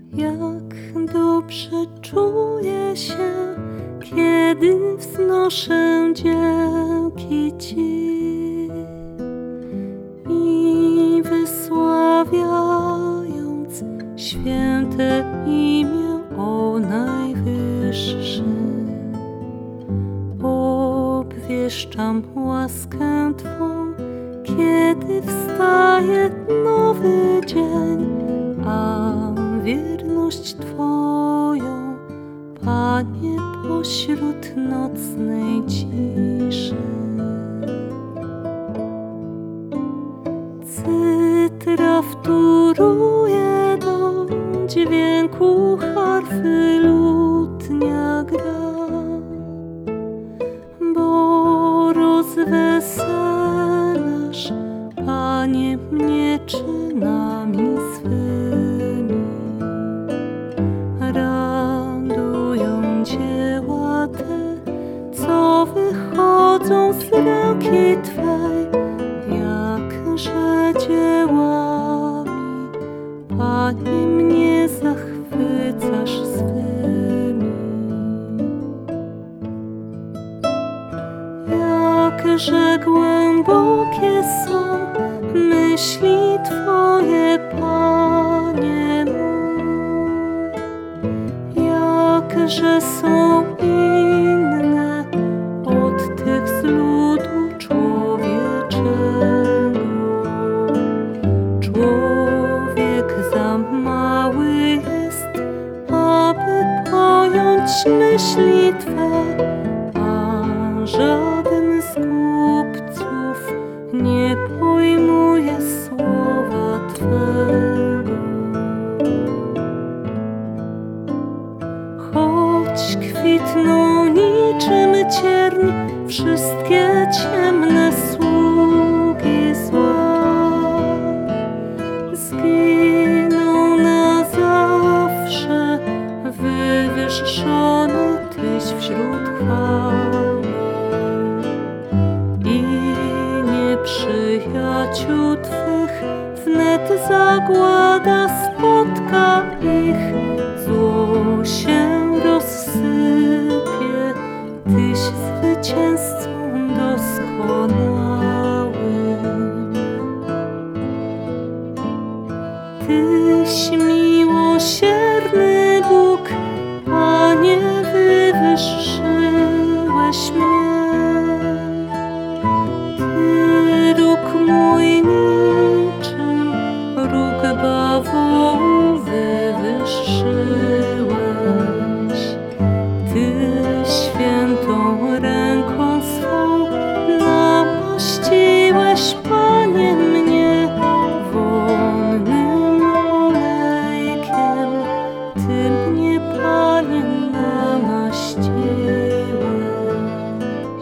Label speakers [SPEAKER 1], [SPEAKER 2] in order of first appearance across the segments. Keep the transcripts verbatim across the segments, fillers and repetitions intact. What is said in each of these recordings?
[SPEAKER 1] Jak dobrze czuję się, kiedy wznoszę dzięki Ci i wysławiając święte imię, o Najwyższy, obwieszczam łaskę Twą, kiedy wstaje nowy dzień, a wierność Twoją, Panie, pośród nocnej ciszy. Cytra wtóruje do dźwięku harfy, lutnia gra, bo rozweselasz, Panie, mnie czynami swymi. Radują dzieła te, co wychodzą z ręki Twej, jakże dziełami, Panie, mnie zachwycasz swymi. Jakże głębokie są myśli Twoje, Panie mój, jakże są inne od tych z ludu człowieczego. Człowiek za mały jest, aby pojąć myśli Twe, a żaden z głupców nie pojmuje słowa Twego. Choć kwitną niczym cierń wszystkie ciemne sługi zła, zginą na zawsze, wywyższony Tyś wśród chwały. I nieprzyjaciół Twych wnet zagłada spotka ich, zło się rozsypie, Tyś zwycięzcą doskonałym. Tyś miłosierny Bóg, Panie, wywyższyłeś mnie. Ty róg mój niczym róg bawołu wywyższyłeś. Ty świętą ręką swą namaściłeś, Panie, mnie wonnym olejkiem. Ty mnie, Panie, namaściłeś.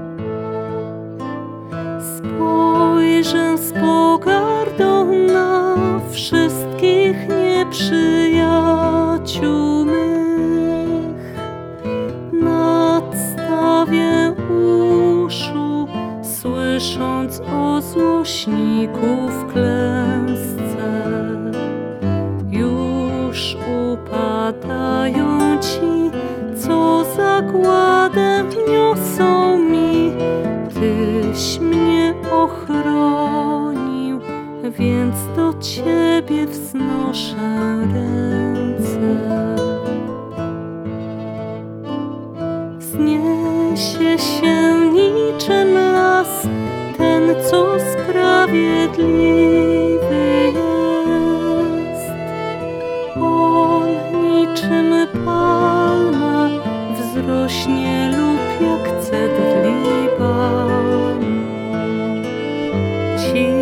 [SPEAKER 1] Spojrzę z pogardą na wszystkich nieprzyjaciół mych, nadstawię uszu, słysząc o złośników klęsce. Już upadają ci, co zagładę niosą mi. Tyś mnie ochronił, więc do Ciebie wznoszę ręce. Wzniesie się niczym las ten, co sprawiedliwy jest. On niczym palma wzrośnie lub jak cedr Libanu. Ci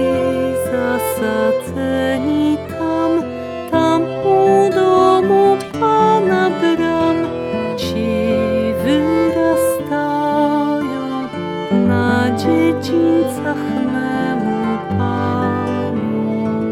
[SPEAKER 1] zasadzeni tam, tam u domu Pana bram, ci wyrastają na dziedzińcach memu Panu.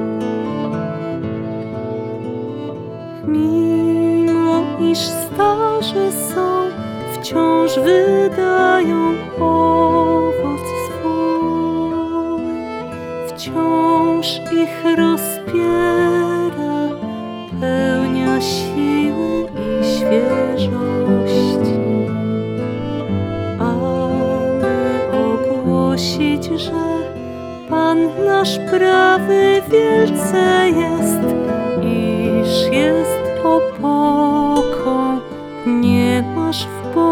[SPEAKER 1] Mimo iż starzy są, wciąż wydają owoc swój, wciąż ich rozpiera, pełnia nasz prawy wielce jest, iż jest opoką. Nie masz w